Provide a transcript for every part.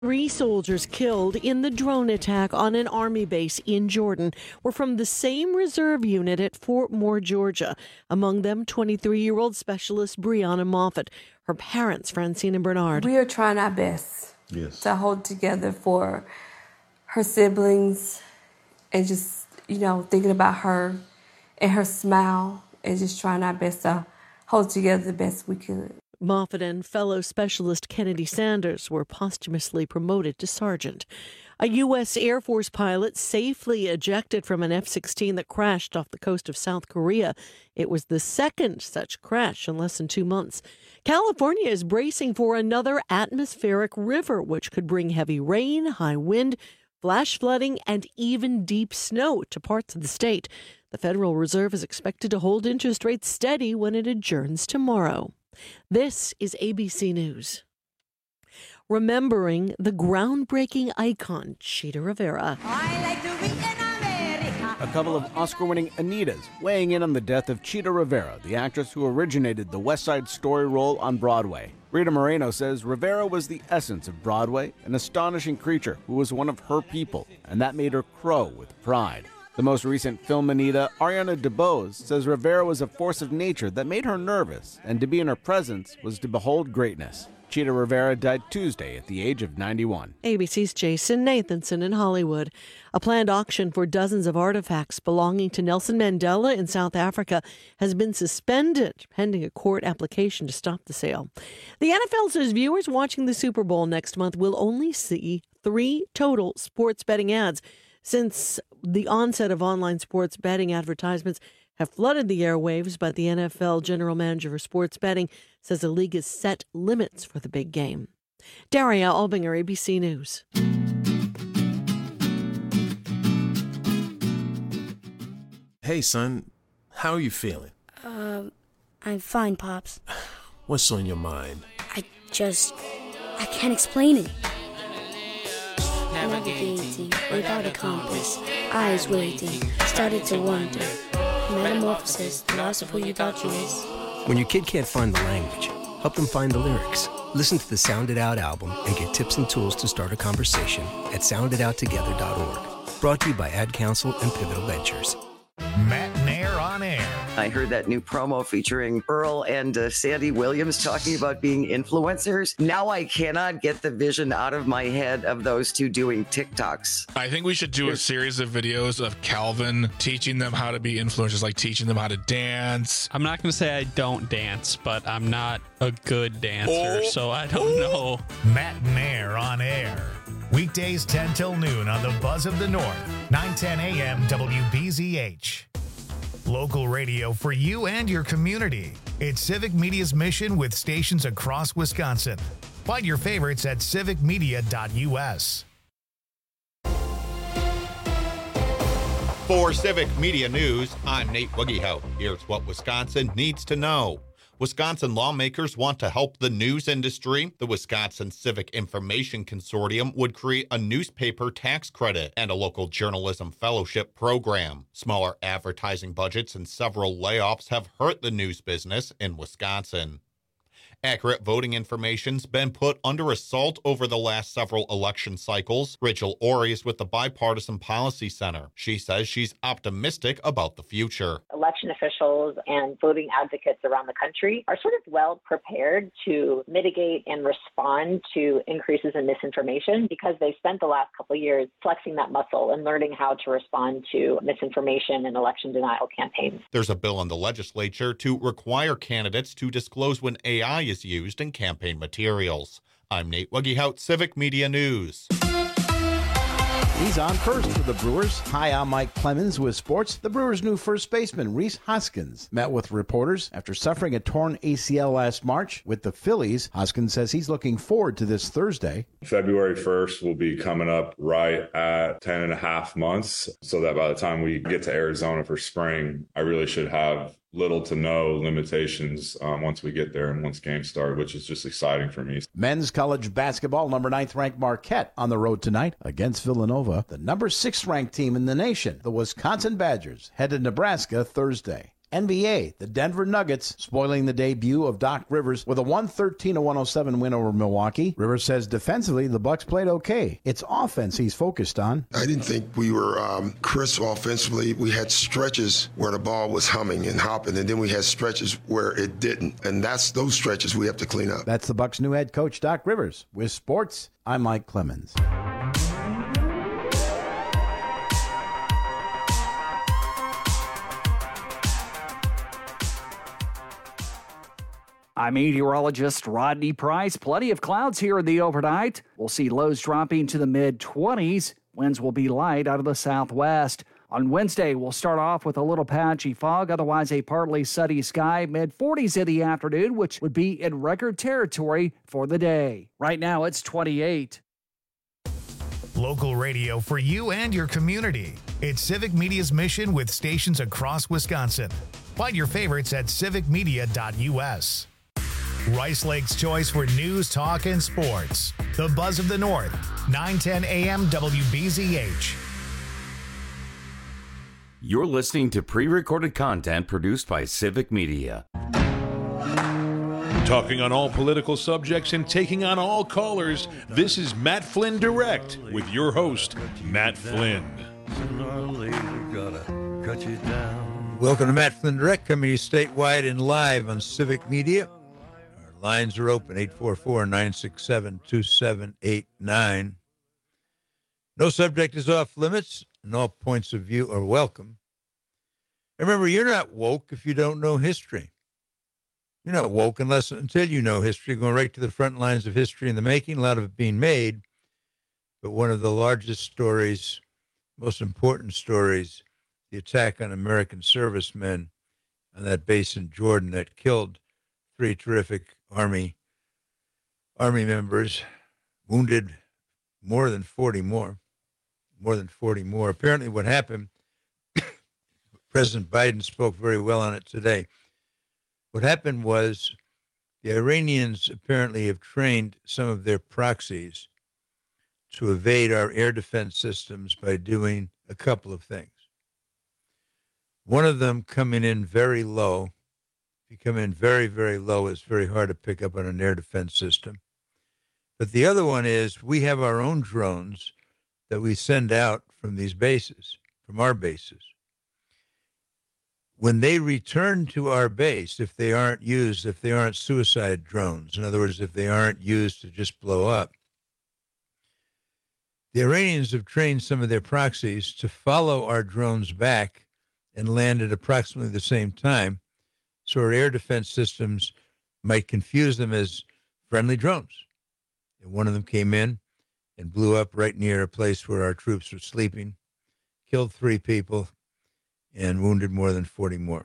3 soldiers killed in the drone attack on an Army base in Jordan were from the same reserve unit at Fort Moore, Georgia. Among them, 23-year-old specialist Brianna Moffett. Her parents, Francine and Bernard. We are trying our best to hold together for her siblings and just, thinking about her and her smile and just trying our best to hold together the best we could. Moffett and fellow specialist Kennedy Sanders were posthumously promoted to sergeant. A U.S. Air Force pilot safely ejected from an F-16 that crashed off the coast of South Korea. It was the second such crash in less than 2 months. California is bracing for another atmospheric river, which could bring heavy rain, high wind, flash flooding, and even deep snow to parts of the state. The Federal Reserve is expected to hold interest rates steady when it adjourns tomorrow. This is ABC News. Remembering the groundbreaking icon, Chita Rivera. A couple of Oscar-winning Anitas weighing in on the death of Chita Rivera, the actress who originated the West Side Story role on Broadway. Rita Moreno says Rivera was the essence of Broadway, an astonishing creature who was one of her people, and that made her crow with pride. The most recent film Anita, Ariana DeBose, says Rivera was a force of nature that made her nervous, and to be in her presence was to behold greatness. Chita Rivera died Tuesday at the age of 91. ABC's Jason Nathanson in Hollywood. A planned auction for dozens of artifacts belonging to Nelson Mandela in South Africa has been suspended pending a court application to stop the sale. The NFL says viewers watching the Super Bowl next month will only see 3 total sports betting ads. Since the onset of online sports betting advertisements have flooded the airwaves, but the NFL general manager for sports betting says the league has set limits for the big game. Daria Albinger, ABC News. Hey, son. How are you feeling? I'm fine, Pops. What's on your mind? I can't explain it. Navigating without a compass, eyes waiting, started to wonder. Metamorphosis, the loss of who you thought you was. When your kid can't find the language, help them find the lyrics. Listen to the Sound It Out album and get tips and tools to start a conversation at sounditouttogether.org. Brought to you by Ad Council and Pivotal Ventures. Matt Nair on air. I heard that new promo featuring Earl and Sandy Williams talking about being influencers. Now I cannot get the vision out of my head of those two doing TikToks. I think we should do a series of videos of Calvin teaching them how to be influencers, like teaching them how to dance. I'm not going to say I don't dance, but I'm not a good dancer, so I don't know. Matt Nair on air. Weekdays 10 till noon on the Buzz of the North, 9:10 a.m. WBZH. Local radio for you and your community. It's Civic Media's mission with stations across Wisconsin. Find your favorites at civicmedia.us. For Civic Media News, I'm Nate Wuggehout. Here's what Wisconsin needs to know. Wisconsin lawmakers want to help the news industry. The Wisconsin Civic Information Consortium would create a newspaper tax credit and a local journalism fellowship program. Smaller advertising budgets and several layoffs have hurt the news business in Wisconsin. Accurate voting information's been put under assault over the last several election cycles. Rachel Ori is with the Bipartisan Policy Center. She says she's optimistic about the future. Election officials and voting advocates around the country are sort of well prepared to mitigate and respond to increases in misinformation because they spent the last couple of years flexing that muscle and learning how to respond to misinformation and election denial campaigns. There's a bill in the legislature to require candidates to disclose when AI is used in campaign materials. I'm Nate Wuggehout, Civic Media News. He's on first for the Brewers. Hi, I'm Mike Clemens with sports. The Brewers' new first baseman, Rhys Hoskins, met with reporters after suffering a torn ACL last March with the Phillies. Hoskins says he's looking forward to this Thursday. February 1st will be coming up right at 10 and a half months, so that by the time we get to Arizona for spring, I really should have little to no limitations once we get there and once games start, which is just exciting for me. Men's college basketball, number 9th ranked Marquette on the road tonight against Villanova. The number 6th ranked team in the nation, the Wisconsin Badgers, head to Nebraska Thursday. NBA, the Denver Nuggets spoiling the debut of Doc Rivers with a 113-107 win over Milwaukee. Rivers says defensively, the Bucks played okay. It's offense he's focused on. I didn't think we were crisp offensively. We had stretches where the ball was humming and hopping, and then we had stretches where it didn't. And that's those stretches we have to clean up. That's the Bucks' new head coach, Doc Rivers. With sports, I'm Mike Clemens. I'm meteorologist Rodney Price. Plenty of clouds here in the overnight. We'll see lows dropping to the mid-20s. Winds will be light out of the southwest. On Wednesday, we'll start off with a little patchy fog, otherwise a partly sunny sky, mid-40s in the afternoon, which would be in record territory for the day. Right now, it's 28. Local radio for you and your community. It's Civic Media's mission with stations across Wisconsin. Find your favorites at civicmedia.us. Rice Lake's choice for news, talk, and sports. The Buzz of the North, 910 AM WBZH. You're listening to pre-recorded content produced by Civic Media. Talking on all political subjects and taking on all callers, this is Matt Flynn Direct with your host, Matt Flynn. Welcome to Matt Flynn Direct, coming to you statewide and live on Civic Media. Our lines are open, 844-967-2789. No subject is off limits, and all points of view are welcome. Remember, you're not woke if you don't know history. You're not woke until you know history, going right to the front lines of history in the making, a lot of it being made. But one of the largest stories, most important stories, the attack on American servicemen on that base in Jordan that killed 3 terrific Army members, wounded more than 40 more. Apparently what happened, President Biden spoke very well on it today. What happened was the Iranians apparently have trained some of their proxies to evade our air defense systems by doing a couple of things. One of them coming in very low. If you come in very, very low, it's very hard to pick up on an air defense system. But the other one is we have our own drones that we send out from these bases, from our bases. When they return to our base, if they aren't suicide drones, in other words, if they aren't used to just blow up, the Iranians have trained some of their proxies to follow our drones back and land at approximately the same time, so our air defense systems might confuse them as friendly drones. And one of them came in and blew up right near a place where our troops were sleeping, killed 3 people, and wounded more than 40 more.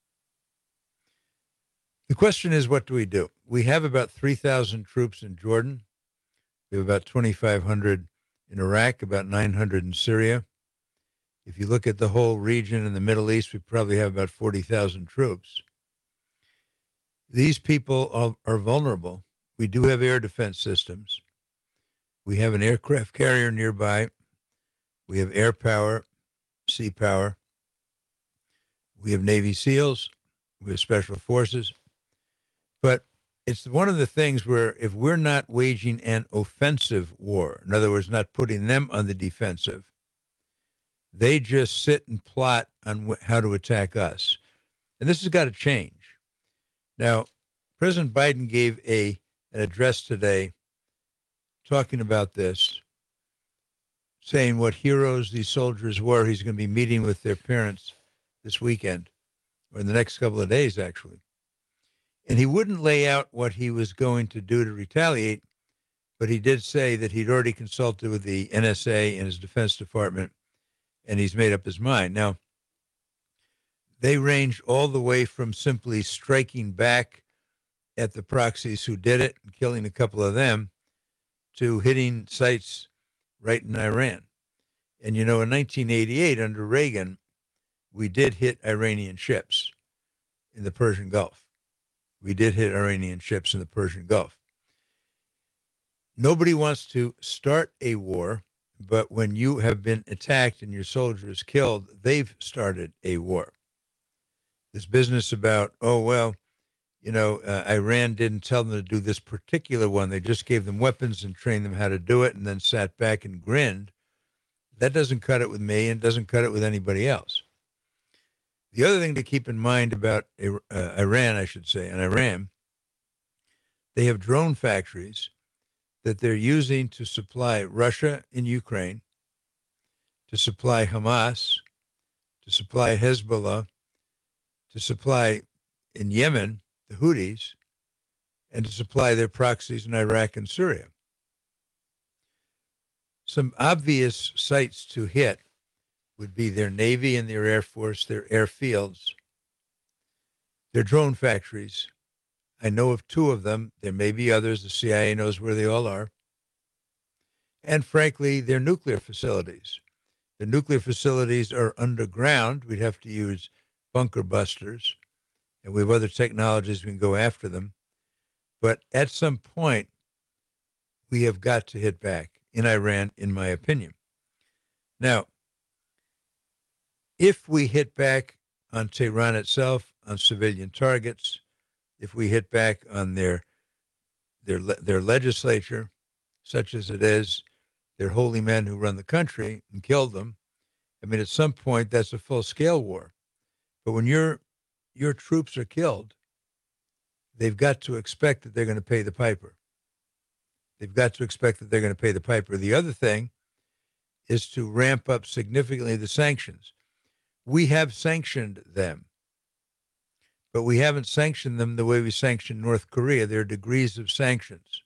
The question is, what do we do? We have about 3,000 troops in Jordan. We have about 2,500 in Iraq, about 900 in Syria. If you look at the whole region in the Middle East, we probably have about 40,000 troops. These people are vulnerable. We do have air defense systems. We have an aircraft carrier nearby. We have air power, sea power. We have Navy SEALs. We have special forces. But it's one of the things where if we're not waging an offensive war, in other words, not putting them on the defensive, they just sit and plot on how to attack us. And this has got to change. Now, President Biden gave an address today talking about this, saying what heroes these soldiers were. He's going to be meeting with their parents this weekend, or in the next couple of days, actually. And he wouldn't lay out what he was going to do to retaliate, but he did say that he'd already consulted with the NSA and his Defense Department, and he's made up his mind. Now, they range all the way from simply striking back at the proxies who did it and killing a couple of them to hitting sites right in Iran. And, in 1988, under Reagan, we did hit Iranian ships in the Persian Gulf. Nobody wants to start a war, but when you have been attacked and your soldiers killed, they've started a war. This business about, Iran didn't tell them to do this particular one. They just gave them weapons and trained them how to do it and then sat back and grinned. That doesn't cut it with me and doesn't cut it with anybody else. The other thing to keep in mind about Iran, they have drone factories that they're using to supply Russia in Ukraine, to supply Hamas, to supply Hezbollah, to supply in Yemen, the Houthis, and to supply their proxies in Iraq and Syria. Some obvious sites to hit would be their Navy and their Air Force, their airfields, their drone factories. I know of 2 of them. There may be others. The CIA knows where they all are. And frankly, their nuclear facilities. The nuclear facilities are underground. We'd have to use bunker busters, and we have other technologies we can go after them. But at some point, we have got to hit back in Iran, in my opinion. Now, if we hit back on Tehran itself, on civilian targets, if we hit back on their legislature, such as it is, their holy men who run the country, and killed them, I mean, at some point, that's a full-scale war. But when your troops are killed, they've got to expect that they're going to pay the piper. They've got to expect that they're going to pay the piper. The other thing is to ramp up significantly the sanctions. We have sanctioned them, but we haven't sanctioned them the way we sanctioned North Korea. There are degrees of sanctions.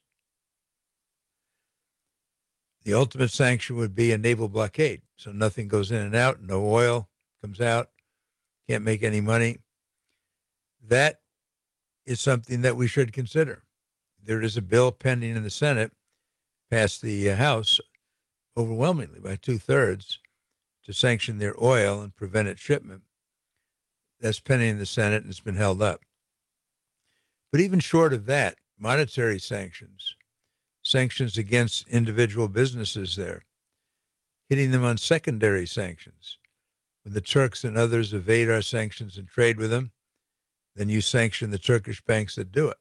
The ultimate sanction would be a naval blockade. So nothing goes in and out, no oil comes out, can't make any money. That is something that we should consider. There is a bill pending in the Senate, passed the House overwhelmingly by 2/3 to sanction their oil and prevent its shipment. That's pending in the Senate and it's been held up. But even short of that, monetary sanctions, sanctions against individual businesses there, hitting them on secondary sanctions. When the Turks and others evade our sanctions and trade with them, then you sanction the Turkish banks that do it.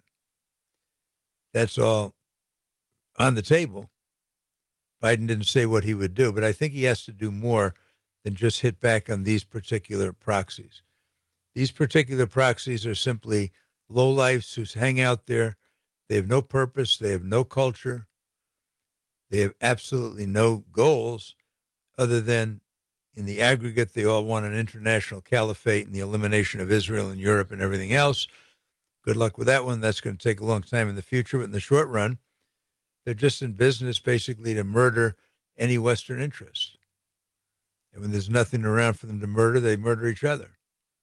That's all on the table. Biden didn't say what he would do, but I think he has to do more than just hit back on these particular proxies. These particular proxies are simply lowlifes who hang out there. They have no purpose. They have no culture. They have absolutely no goals other than, in the aggregate, they all want an international caliphate and the elimination of Israel and Europe and everything else. Good luck with that one. That's going to take a long time in the future. But in the short run, they're just in business basically to murder any Western interest. And when there's nothing around for them to murder, they murder each other.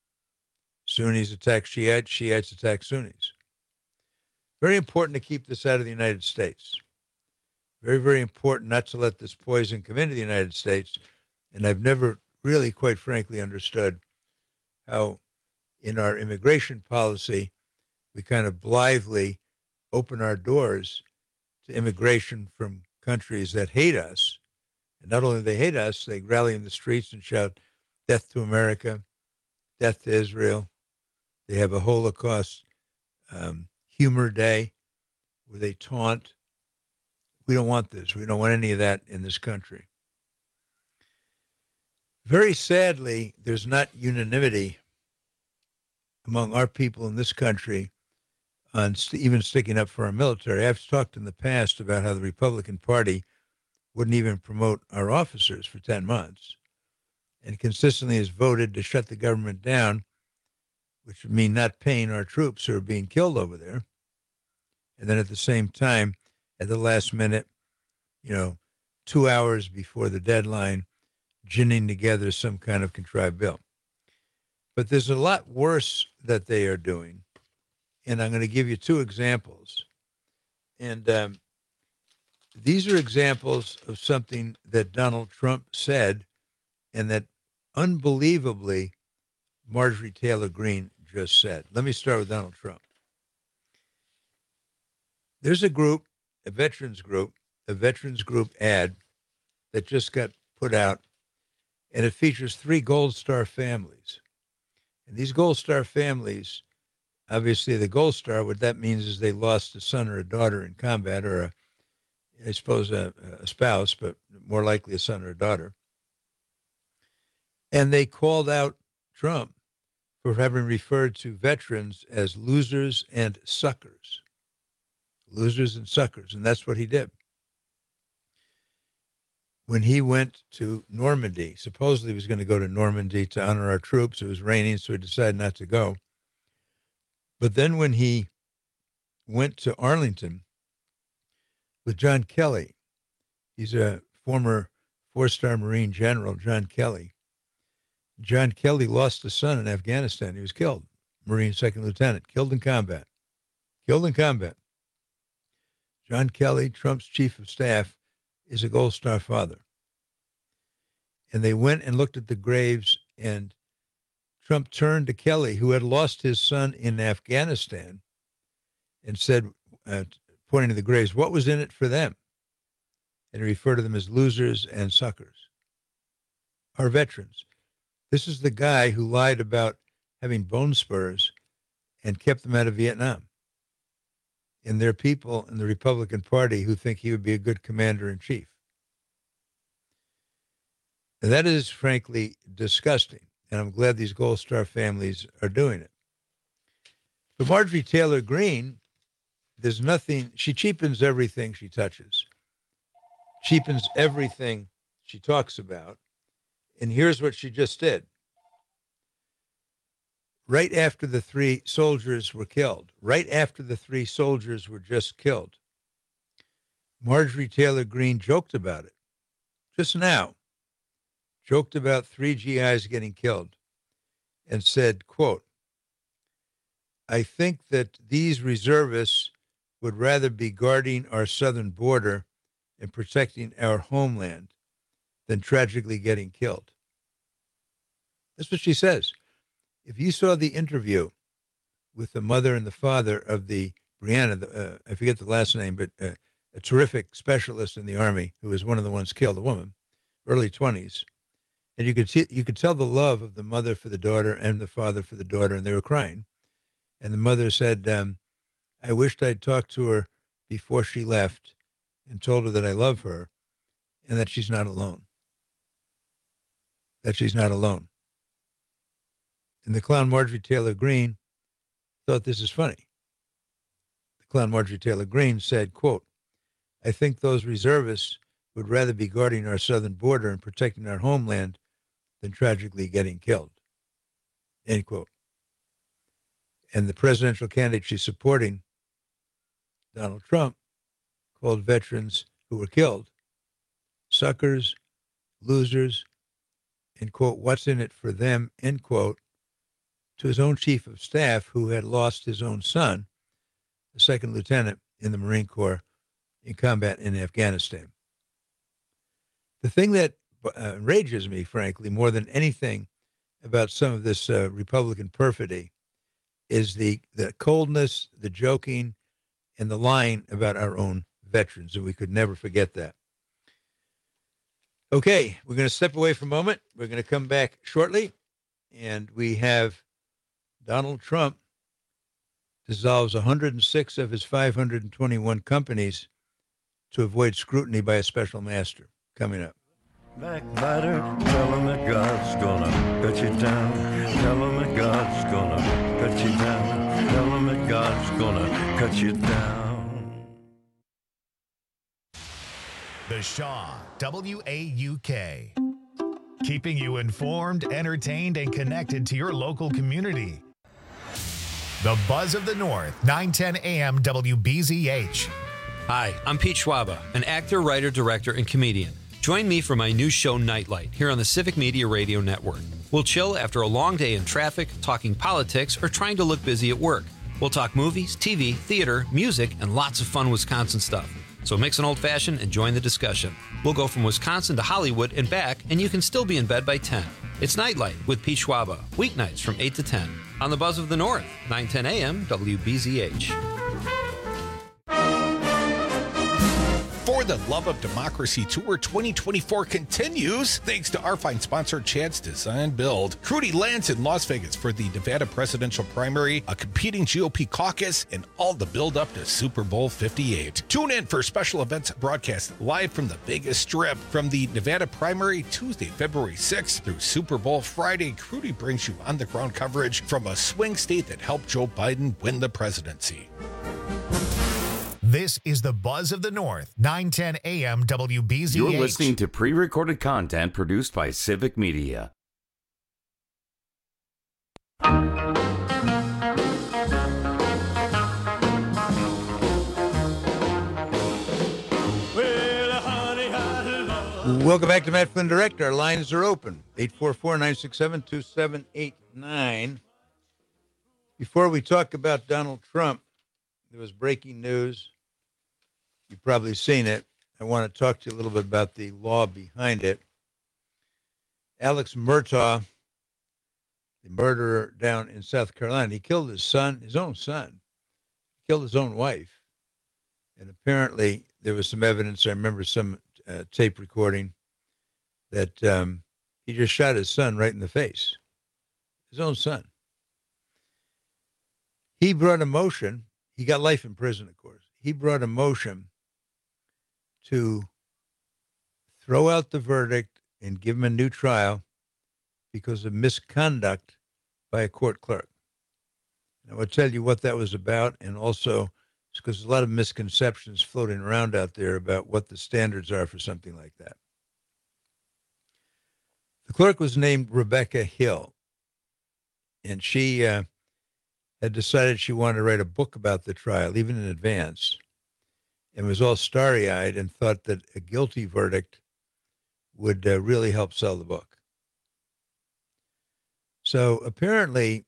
Sunnis attack Shiites, Shiites attack Sunnis. Very important to keep this out of the United States. Very, very important not to let this poison come into the United States. And I've never really, quite frankly, understood how in our immigration policy, we kind of blithely open our doors to immigration from countries that hate us. And not only do they hate us, they rally in the streets and shout, "Death to America, death to Israel." They have a Holocaust humor day where they taunt. We don't want this. We don't want any of that in this country. Very sadly, there's not unanimity among our people in this country on even sticking up for our military. I've talked in the past about how the Republican Party wouldn't even promote our officers for 10 months and consistently has voted to shut the government down, which would mean not paying our troops who are being killed over there. And then at the same time, at the last minute, 2 hours before the deadline, ginning together some kind of contrived bill. But there's a lot worse that they are doing. And I'm going to give you 2 examples. And these are examples of something that Donald Trump said and that unbelievably Marjorie Taylor Greene just said. Let me start with Donald Trump. There's a group, a veterans group ad that just got put out, and it features 3 Gold Star families. And these Gold Star families, obviously the Gold Star, what that means is they lost a son or a daughter in combat, or I suppose a spouse, but more likely a son or a daughter. And they called out Trump for having referred to veterans as losers and suckers. Losers and suckers, and that's what he did. When he went to Normandy, supposedly he was going to go to Normandy to honor our troops. It was raining, so he decided not to go. But then when he went to Arlington with John Kelly, he's a former four-star Marine general, John Kelly. John Kelly lost a son in Afghanistan. He was killed, Marine second lieutenant, killed in combat. Killed in combat. John Kelly, Trump's chief of staff, is a Gold Star father. And they went and looked at the graves, and Trump turned to Kelly, who had lost his son in Afghanistan, and said, pointing to the graves, what was in it for them? And he referred to them as losers and suckers. Our veterans. This is the guy who lied about having bone spurs and kept them out of Vietnam. And there are people in the Republican Party who think he would be a good commander-in-chief. And that is, frankly, disgusting. And I'm glad these Gold Star families are doing it. But Marjorie Taylor Greene, there's nothing, she cheapens everything she touches. Cheapens everything she talks about. And here's what she just did. Right after the 3 soldiers were killed, right after the 3 soldiers were just killed, Marjorie Taylor Greene joked about it. Just now, joked about 3 GIs getting killed and said, quote, I think that these reservists would rather be guarding our southern border and protecting our homeland than tragically getting killed. That's what she says. If you saw the interview with the mother and the father of the Brianna, I forget the last name, but a terrific specialist in the Army who was one of the ones killed, a woman, early 20s, and you could tell the love of the mother for the daughter and the father for the daughter, and they were crying. And the mother said, I wished I'd talked to her before she left and told her that I love her and that she's not alone. That she's not alone. And the clown Marjorie Taylor Greene thought this is funny. The clown Marjorie Taylor Greene said, quote, I think those reservists would rather be guarding our southern border and protecting our homeland than tragically getting killed, end quote. And the presidential candidate she's supporting, Donald Trump, called veterans who were killed suckers, losers, and, quote, what's in it for them, end quote, to his own chief of staff who had lost his own son, a second lieutenant in the Marine Corps, in combat in Afghanistan. The thing that enrages me, frankly, more than anything about some of this Republican perfidy is the coldness, the joking, and the lying about our own veterans, and we could never forget that. Okay, we're going to step away for a moment. We're going to come back shortly, and we have Donald Trump dissolves 106 of his 521 companies to avoid scrutiny by a special master. Coming up. Backbiter, tell him that God's gonna cut you down. Tell him that God's gonna cut you down. Tell him that God's gonna cut you down. The Shaw, WAUK. Keeping you informed, entertained, and connected to your local community. The Buzz of the North, 910 AM WBZH. Hi, I'm Pete Schwaba, an actor, writer, director, and comedian. Join me for my new show, Nightlight, here on the Civic Media Radio Network. We'll chill after a long day in traffic, talking politics, or trying to look busy at work. We'll talk movies, TV, theater, music, and lots of fun Wisconsin stuff. So mix an old-fashioned and join the discussion. We'll go from Wisconsin to Hollywood and back, and you can still be in bed by 10. It's Nightlight with Pete Schwaba, weeknights from 8 to 10 on the Buzz of the North, 910 AM WBZH. For The Love of Democracy Tour 2024 continues thanks to our fine sponsor, Chad's Design and Build. Crudy lands in Las Vegas for the Nevada presidential primary, a competing GOP caucus, and all the build up to Super Bowl 58. Tune in for special events broadcast live from the Vegas Strip from the Nevada primary Tuesday, February 6th through Super Bowl Friday. Crudy brings you on-the-ground coverage from a swing state that helped Joe Biden win the presidency. This is the Buzz of the North, 910 AM WBZH. You're listening to pre-recorded content produced by Civic Media. Welcome back to Matt Flynn Direct. Our lines are open, 844-967-2789. Before we talk about Donald Trump, there was breaking news. You've probably seen it. I want to talk to you a little bit about the law behind it. Alex Murtaugh, the murderer down in South Carolina, he killed his son, his own son. He killed his own wife. And apparently there was some evidence, I remember some tape recording, that he just shot his son right in the face, his own son. He brought a motion. He got life in prison, of course. He brought a motion to throw out the verdict and give him a new trial because of misconduct by a court clerk. And I will tell you what that was about, and also it's because there's a lot of misconceptions floating around out there about what the standards are for something like that. The clerk was named Rebecca Hill, and she had decided she wanted to write a book about the trial, even in advance, and was all starry-eyed and thought that a guilty verdict would really help sell the book. So apparently,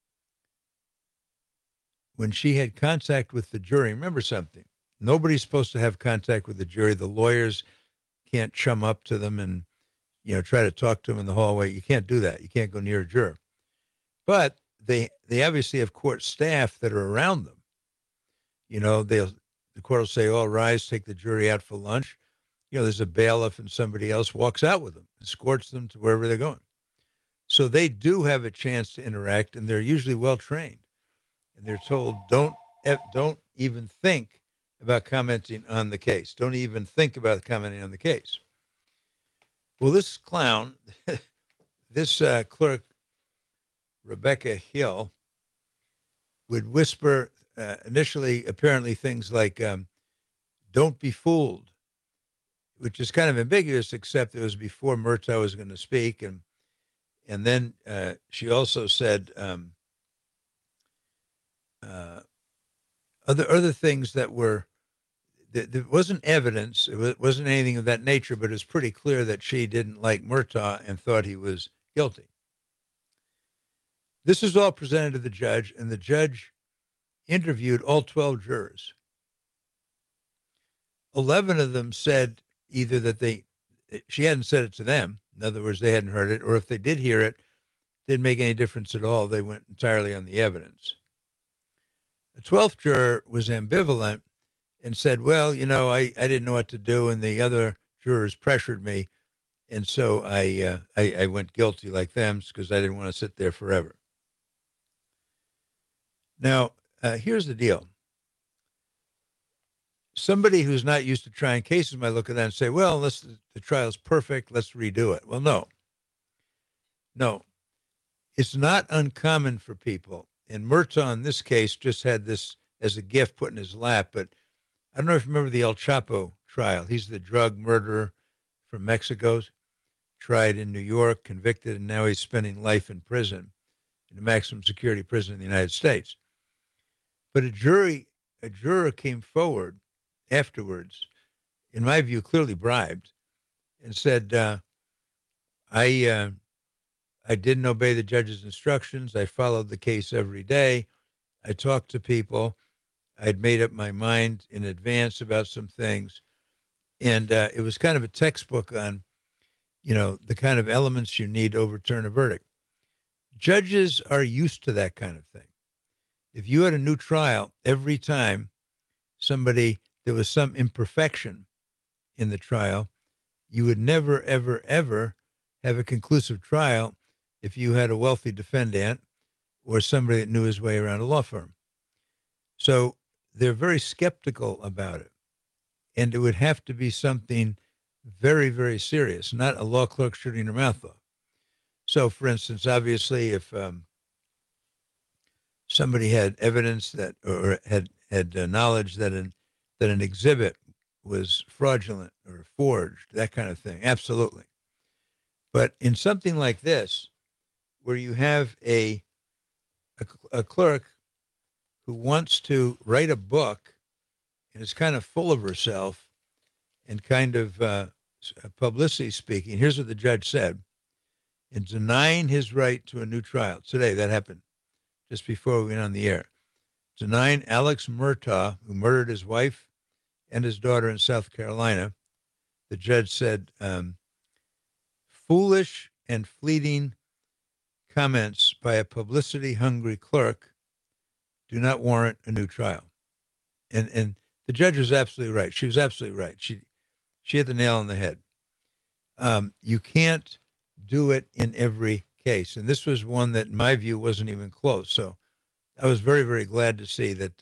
when she had contact with the jury, remember something, nobody's supposed to have contact with the jury. The lawyers can't chum up to them and, try to talk to them in the hallway. You can't do that. You can't go near a juror. But they obviously have court staff that are around them. The court will say, all rise, take the jury out for lunch. There's a bailiff and somebody else walks out with them, escorts them to wherever they're going. So they do have a chance to interact, and they're usually well-trained. And they're told, don't even think about commenting on the case. Don't even think about commenting on the case. Well, this clown, this clerk, Rebecca Hill, would whisper initially, apparently, things like, don't be fooled, which is kind of ambiguous, except it was before Murtaugh was going to speak. And then she also said other things that were, there wasn't evidence, it wasn't anything of that nature, but it's pretty clear that she didn't like Murtaugh and thought he was guilty. This was all presented to the judge, and the judge interviewed all 12 jurors. 11 of them said either that she hadn't said it to them, in other words, they hadn't heard it, or if they did hear it, didn't make any difference at all. They went entirely on the evidence. The 12th juror was ambivalent and said, well, I didn't know what to do, and the other jurors pressured me, and so I went guilty like them because I didn't want to sit there forever. Now, here's the deal. Somebody who's not used to trying cases might look at that and say, well, unless the trial's perfect, let's redo it. Well, no. It's not uncommon for people. And Murtaugh, in this case, just had this as a gift put in his lap. But I don't know if you remember the El Chapo trial. He's the drug murderer from Mexico, tried in New York, convicted, and now he's spending life in prison, in a maximum security prison in the United States. But a juror came forward afterwards, in my view, clearly bribed, and said, I didn't obey the judge's instructions. I followed the case every day. I talked to people. I'd made up my mind in advance about some things. And it was kind of a textbook on, the kind of elements you need to overturn a verdict. Judges are used to that kind of thing. If you had a new trial, every time there was some imperfection, in the trial. You would never, ever, ever have a conclusive trial if you had a wealthy defendant or somebody that knew his way around a law firm. So they're very skeptical about it. And it would have to be something very, very serious, not a law clerk shooting her mouth off. So, for instance, obviously, if somebody had evidence that, or had knowledge that an exhibit was fraudulent or forged, that kind of thing, absolutely. But in something like this, where you have a clerk who wants to write a book and is kind of full of herself and kind of publicity speaking, here's what the judge said: in denying his right to a new trial today, that happened just before we went on the air, denying Alex Murtaugh, who murdered his wife and his daughter in South Carolina, the judge said, foolish and fleeting comments by a publicity-hungry clerk do not warrant a new trial. And the judge was absolutely right. She was absolutely right. She hit the nail on the head. You can't do it in every case. And this was one that, in my view, wasn't even close. So I was very, very glad to see that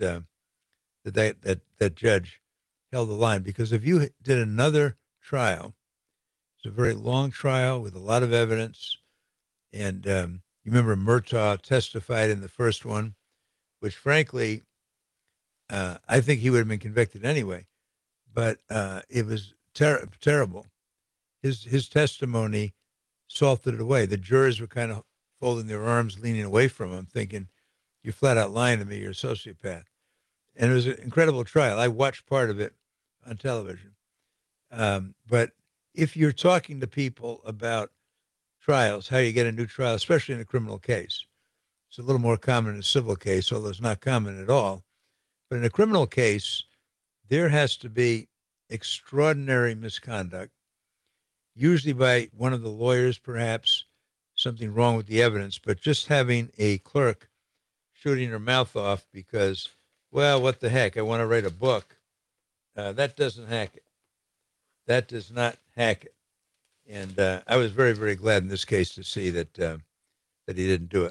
judge held the line, because if you did another trial, it's a very long trial with a lot of evidence. And you remember Murtaugh testified in the first one, which frankly, I think he would have been convicted anyway, but it was terrible. His testimony salted it away. The jurors were kind of folding their arms, leaning away from him, thinking, you're flat out lying to me, you're a sociopath. And it was an incredible trial. I watched part of it on television. But if you're talking to people about trials, how you get a new trial, especially in a criminal case, it's a little more common in a civil case, although it's not common at all. But in a criminal case, there has to be extraordinary misconduct, usually by one of the lawyers, perhaps something wrong with the evidence, but just having a clerk shooting her mouth off because, well, what the heck, I want to write a book, that doesn't hack it. That does not hack it. And I was very, very glad in this case to see that he didn't do it.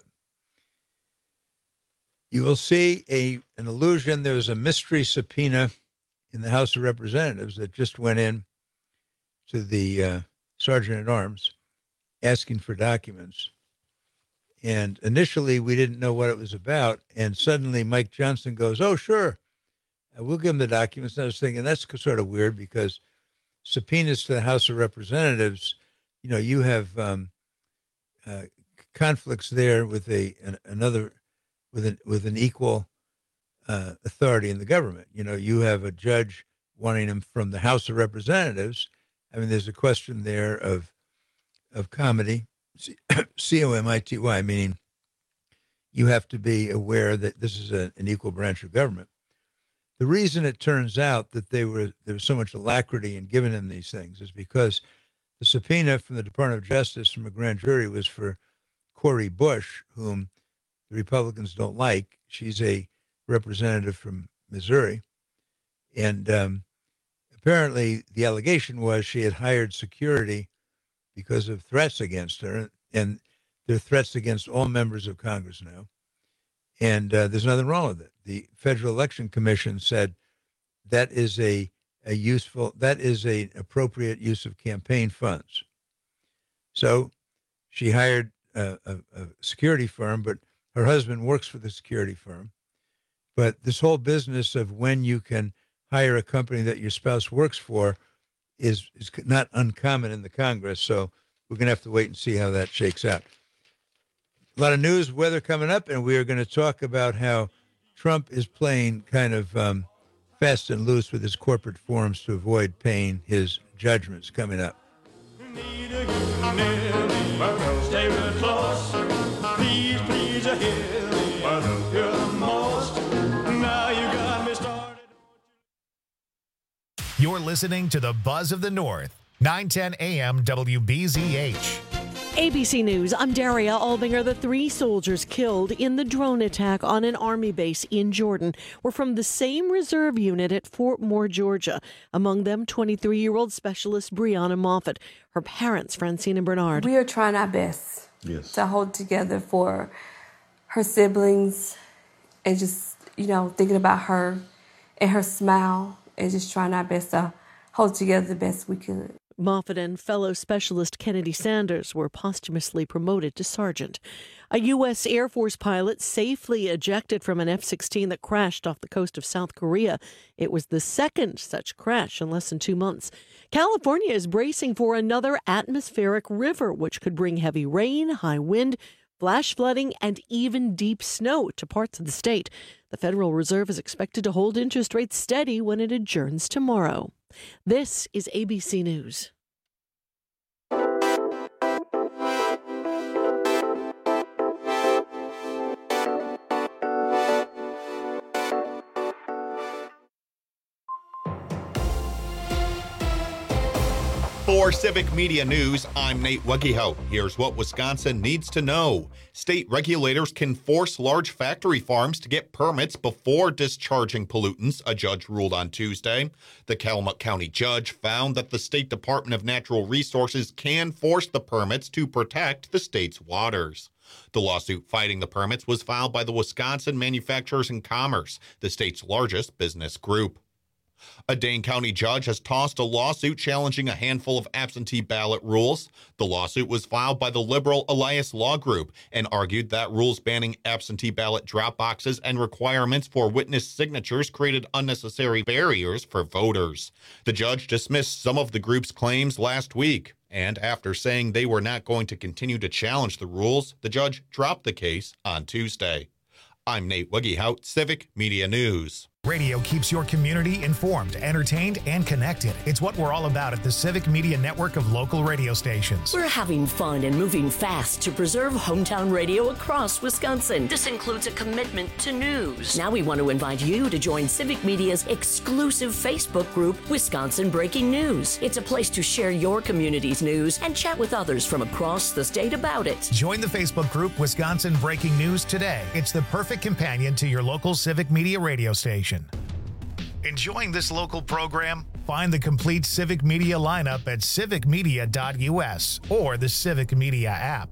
You will see an allusion. There was a mystery subpoena in the House of Representatives that just went in to the Sergeant at Arms asking for documents. And initially, we didn't know what it was about. And suddenly, Mike Johnson goes, oh, sure, we'll give him the documents. And I was thinking, that's sort of weird, because subpoenas to the House of Representatives, you know, you have conflicts there with with an equal authority in the government. You know, you have a judge wanting him from the House of Representatives. I mean, there's a question there of comity, comity, meaning you have to be aware that this is an equal branch of government. The reason it turns out that there was so much alacrity in giving him these things is because the subpoena from the Department of Justice from a grand jury was for Cori Bush, whom the Republicans don't like. She's a representative from Missouri. And apparently the allegation was she had hired security because of threats against her. And there are threats against all members of Congress now. And there's nothing wrong with it. The Federal Election Commission said that is an appropriate use of campaign funds. So she hired a security firm, but her husband works for the security firm. But this whole business of when you can hire a company that your spouse works for is not uncommon in the Congress. So we're going to have to wait and see how that shakes out. A lot of news, weather coming up, and we are going to talk about how Trump is playing kind of fast and loose with his corporate forms to avoid paying his judgments coming up. Stay real close. Please, please, hear me. You're the most. Now you got me started. You're listening to the Buzz of the North, 910 AM WBZH. ABC News, I'm Daria Albinger. The 3 soldiers killed in the drone attack on an Army base in Jordan were from the same reserve unit at Fort Moore, Georgia. Among them, 23-year-old specialist Brianna Moffett. Her parents, Francine and Bernard. We are trying our best to hold together for her siblings and just, thinking about her and her smile and just trying our best to hold together the best we could. Moffett and fellow specialist Kennedy Sanders were posthumously promoted to sergeant. A U.S. Air Force pilot safely ejected from an F-16 that crashed off the coast of South Korea. It was the second such crash in less than 2 months. California is bracing for another atmospheric river, which could bring heavy rain, high wind, flash flooding, and even deep snow to parts of the state. The Federal Reserve is expected to hold interest rates steady when it adjourns tomorrow. This is ABC News. For Civic Media News, I'm Nate Weggehout. Here's what Wisconsin needs to know. State regulators can force large factory farms to get permits before discharging pollutants, a judge ruled on Tuesday. The Calumet County judge found that the State Department of Natural Resources can force the permits to protect the state's waters. The lawsuit fighting the permits was filed by the Wisconsin Manufacturers and Commerce, the state's largest business group. A Dane County judge has tossed a lawsuit challenging a handful of absentee ballot rules. The lawsuit was filed by the liberal Elias Law Group and argued that rules banning absentee ballot drop boxes and requirements for witness signatures created unnecessary barriers for voters. The judge dismissed some of the group's claims last week, and after saying they were not going to continue to challenge the rules, the judge dropped the case on Tuesday. I'm Nate Weggehout, Civic Media News. Radio keeps your community informed, entertained, and connected. It's what we're all about at the Civic Media Network of local radio stations. We're having fun and moving fast to preserve hometown radio across Wisconsin. This includes a commitment to news. Now we want to invite you to join Civic Media's exclusive Facebook group, Wisconsin Breaking News. It's a place to share your community's news and chat with others from across the state about it. Join the Facebook group, Wisconsin Breaking News today. It's the perfect companion to your local Civic Media radio station. Enjoying this local program? Find the complete Civic Media lineup at civicmedia.us or the Civic Media app.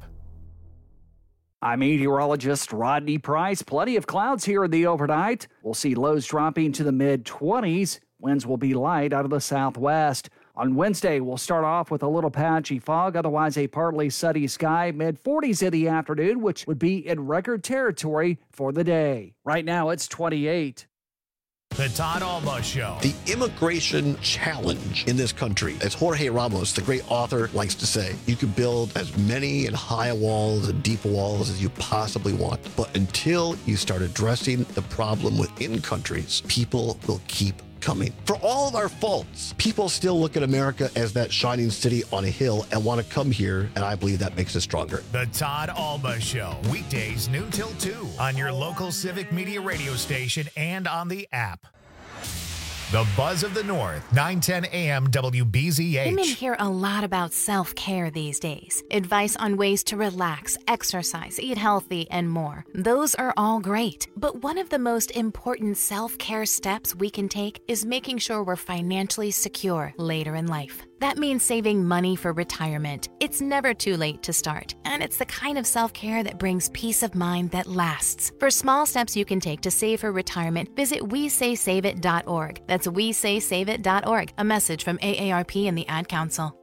I'm meteorologist Rodney Price. Plenty of clouds here in the overnight. We'll see lows dropping to the mid-20s. Winds will be light out of the southwest. On Wednesday, we'll start off with a little patchy fog, otherwise a partly sunny sky, mid-40s in the afternoon, which would be in record territory for the day. Right now, it's 28. The Todd Alba Show. The immigration challenge in this country, as Jorge Ramos, the great author, likes to say, you can build as many and high walls and deep walls as you possibly want. But until you start addressing the problem within countries, people will keep coming. For all of our faults, people still look at America as that shining city on a hill and want to come here, and I believe that makes us stronger. The Todd Alba Show, weekdays noon till 2 on your local Civic Media radio station and on the app. The Buzz of the North, 910 AM WBZH. Women hear a lot about self-care these days. Advice on ways to relax, exercise, eat healthy, and more. Those are all great. But one of the most important self-care steps we can take is making sure we're financially secure later in life. That means saving money for retirement. It's never too late to start, and it's the kind of self-care that brings peace of mind that lasts. For small steps you can take to save for retirement, visit WeSaySaveIt.org. That's WeSaySaveIt.org. A message from AARP and the Ad Council.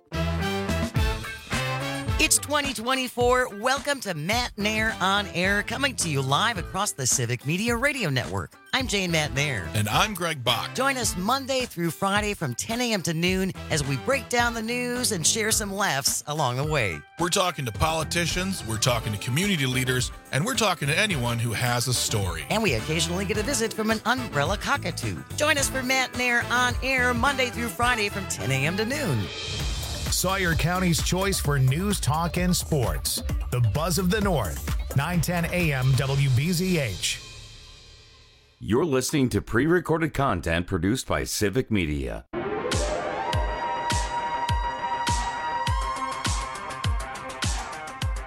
It's 2024. Welcome to Matt Nair on Air, coming to you live across the Civic Media Radio Network. I'm Jane Matt Nair. And I'm Greg Bach. Join us Monday through Friday from 10 a.m. to noon as we break down the news and share some laughs along the way. We're talking to politicians, we're talking to community leaders, and we're talking to anyone who has a story. And we occasionally get a visit from an umbrella cockatoo. Join us for Matt Nair on Air Monday through Friday from 10 a.m. to noon. Sawyer County's choice for news, talk, and sports. The Buzz of the North, 910 AM WBZH. You're listening to pre-recorded content produced by Civic Media.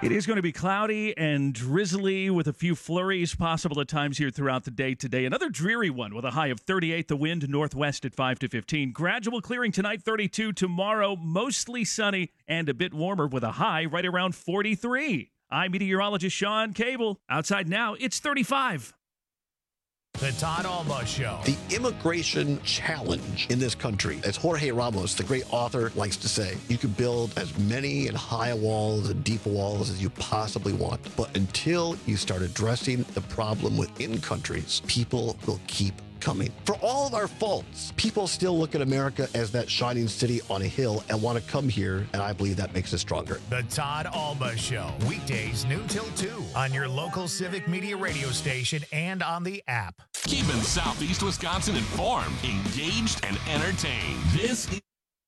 It is going to be cloudy and drizzly with a few flurries possible at times here throughout the day today. Another dreary one with a high of 38. The wind northwest at 5 to 15. Gradual clearing tonight, 32. Tomorrow, mostly sunny and a bit warmer with a high right around 43. I'm meteorologist Sean Cable. Outside now, it's 35. The Todd Alba Show. The immigration challenge in this country, as Jorge Ramos, the great author, likes to say, you can build as many and high walls and deep walls as you possibly want. But until you start addressing the problem within countries, people will keep coming. For all of our faults, people still look at America as that shining city on a hill and want to come here, and I believe that makes us stronger. The Todd Alba Show, weekdays noon till 2 on your local Civic Media radio station and on the app. Keeping Southeast Wisconsin informed, engaged, and entertained. This is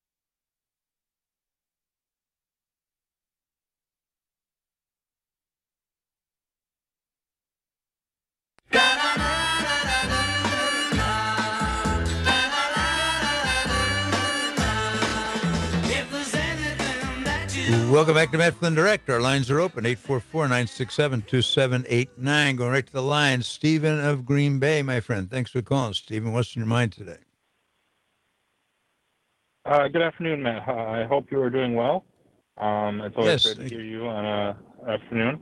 Welcome back to Matt Flynn Direct. Our lines are open, 844-967-2789. Going right to the line, Stephen of Green Bay, my friend. Thanks for calling, Stephen. What's in your mind today? Good afternoon, Matt. I hope you are doing well. It's always great to hear you on an afternoon.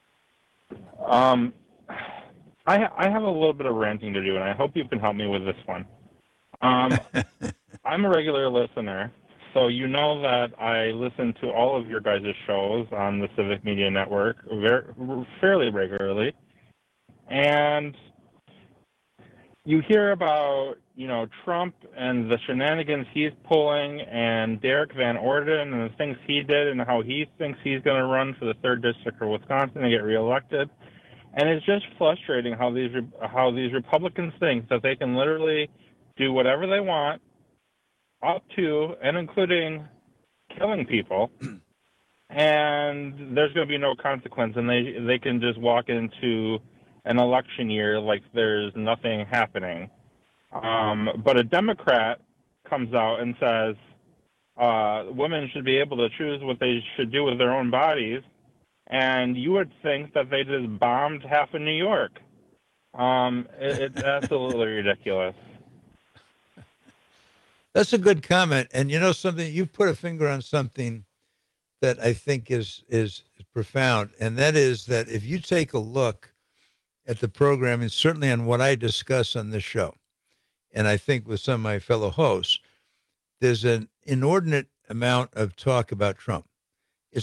I have a little bit of ranting to do, and I hope you can help me with this one. I'm a regular listener. So you know that I listen to all of your guys' shows on the Civic Media Network fairly regularly. And you hear about, Trump and the shenanigans he's pulling and Derek Van Orden and the things he did and how he thinks he's going to run for the 3rd District of Wisconsin and get reelected. And it's just frustrating how these Republicans think that they can literally do whatever they want, up to and including killing people, and there's going to be no consequence, and they can just walk into an election year like there's nothing happening. But a Democrat comes out and says women should be able to choose what they should do with their own bodies, and you would think that they just bombed half of New York. It's absolutely ridiculous. That's a good comment. And something, you put a finger on something that I think is profound. And that is that if you take a look at the program, and certainly on what I discuss on this show, and I think with some of my fellow hosts, there's an inordinate amount of talk about Trump. It's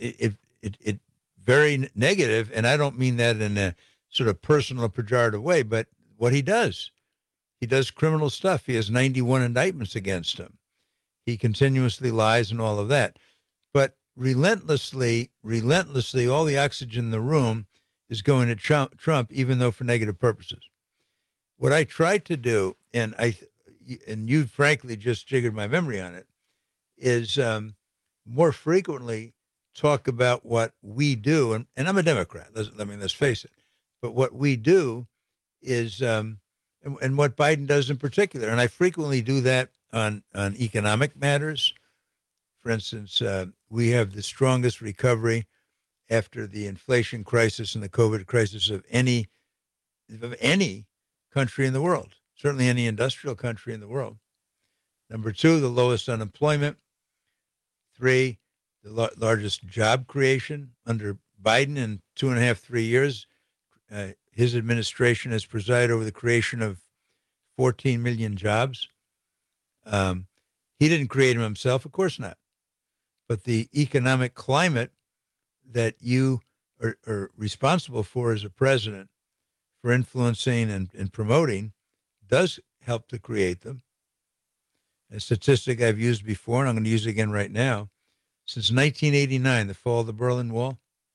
very negative, and I don't mean that in a sort of personal, pejorative way, but what he does. He does criminal stuff. He has 91 indictments against him. He continuously lies and all of that. But relentlessly, all the oxygen in the room is going to Trump, even though for negative purposes. What I tried to do, and you frankly just jiggered my memory on it, is more frequently talk about what we do. And I'm a Democrat. Let's face it. But what we do is... and what Biden does in particular. And I frequently do that on economic matters. For instance, we have the strongest recovery after the inflation crisis and the COVID crisis of any country in the world, certainly any industrial country in the world. Number 2, the lowest unemployment. 3, the largest job creation under Biden in 2.5, 3 years. His administration has presided over the creation of 14 million jobs. He didn't create them himself, of course not. But the economic climate that you are responsible for as a president, for influencing and promoting, does help to create them. A statistic I've used before, and I'm going to use it again right now. Since 1989, the fall of the Berlin Wall,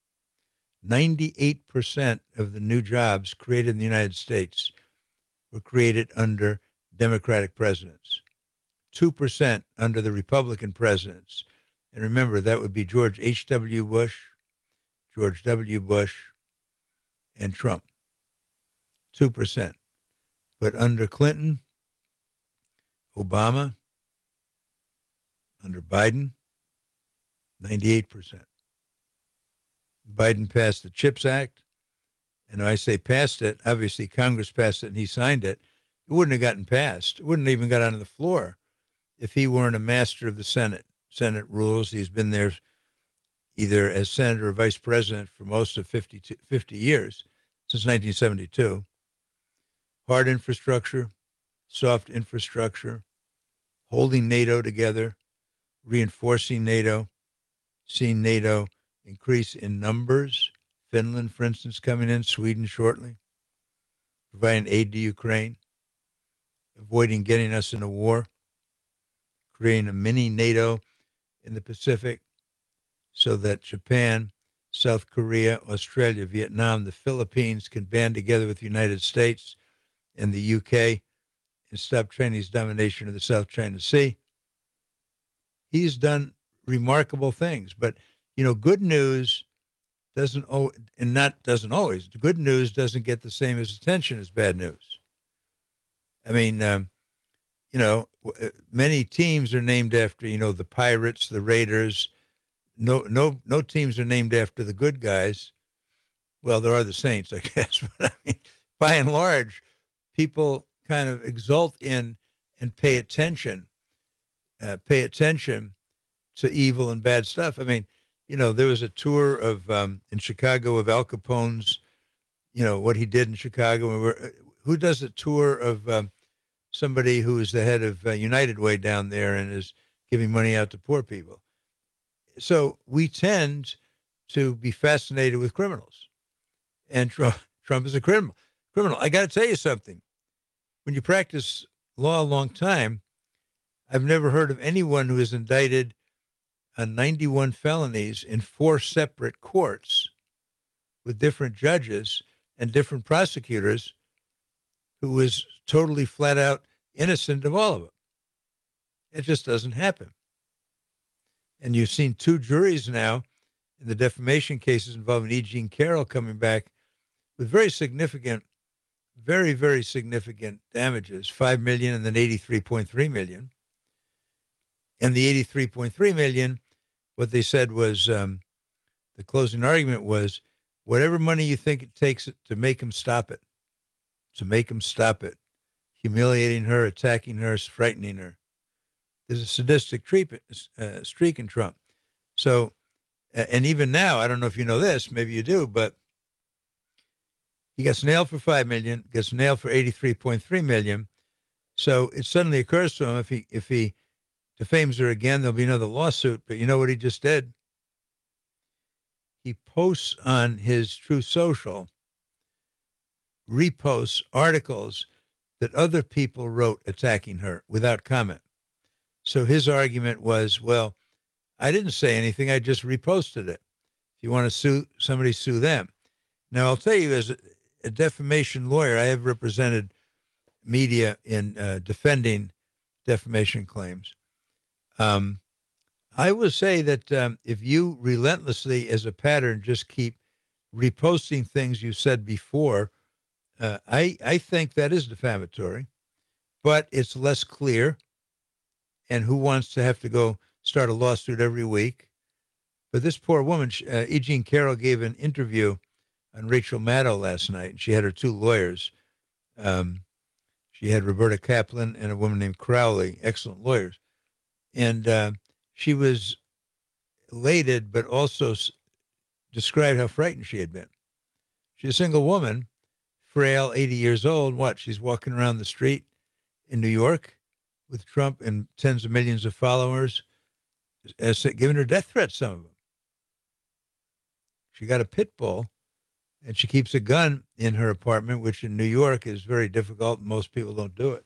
98% of the new jobs created in the United States were created under Democratic presidents, 2% under the Republican presidents. And remember, that would be George H.W. Bush, George W. Bush, and Trump, 2%. But under Clinton, Obama, under Biden, 98%. Biden passed the CHIPS Act. And I say passed it, obviously Congress passed it and he signed it. It wouldn't have gotten passed. It wouldn't have even got onto the floor if he weren't a master of the Senate. Senate rules. He's been there either as senator or vice president for most of 50 years, since 1972. Hard infrastructure, soft infrastructure, holding NATO together, reinforcing NATO, seeing NATO increase in numbers. Finland, for instance, coming in, Sweden shortly, providing aid to Ukraine, avoiding getting us in a war, creating a mini NATO in the Pacific so that Japan, South Korea, Australia, Vietnam, the Philippines can band together with the United States and the UK and stop Chinese domination of the South China Sea. He's done remarkable things, but, good news doesn't always. The good news doesn't get the same as attention as bad news. I mean, many teams are named after, the Pirates, the Raiders. No teams are named after the good guys. Well, there are the Saints, I guess. But I mean, by and large, people kind of exult in and pay attention to evil and bad stuff. I mean, there was a tour of in Chicago of Al Capone's, what he did in Chicago. Who does a tour of somebody who is the head of United Way down there and is giving money out to poor people? So we tend to be fascinated with criminals, and Trump is a criminal. I got to tell you something. When you practice law a long time, I've never heard of anyone who is indicted on 91 felonies in 4 separate courts with different judges and different prosecutors who was totally flat out innocent of all of them. It just doesn't happen. And you've seen 2 juries now in the defamation cases involving E. Jean Carroll coming back with very significant, very, very significant damages, $5 million and then $83.3 million. And the $83.3 million, what they said was, the closing argument was, whatever money you think it takes to make him stop it, humiliating her, attacking her, frightening her. There's a sadistic streak in Trump. So, and even now, I don't know if you know this, maybe you do, but he gets nailed for $5 million, gets nailed for $83.3 million. So it suddenly occurs to him, if he defames her again, there'll be another lawsuit. But you know what he just did? He posts on his Truth Social, reposts articles that other people wrote attacking her without comment. So his argument was, well, I didn't say anything. I just reposted it. If you want to sue somebody, sue them. Now, I'll tell you, as a defamation lawyer, I have represented media in defending defamation claims. I will say that if you relentlessly, as a pattern, just keep reposting things you said before, I think that is defamatory, but it's less clear. And who wants to have to go start a lawsuit every week? But this poor woman, E. Jean Carroll, gave an interview on Rachel Maddow last night, and she had her 2 lawyers. She had Roberta Kaplan and a woman named Crowley, excellent lawyers. And she was elated, but also described how frightened she had been. She's a single woman, frail, 80 years old. She's walking around the street in New York with Trump and tens of millions of followers, giving her death threats, some of them. She got a pit bull, and she keeps a gun in her apartment, which in New York is very difficult. Most people don't do it.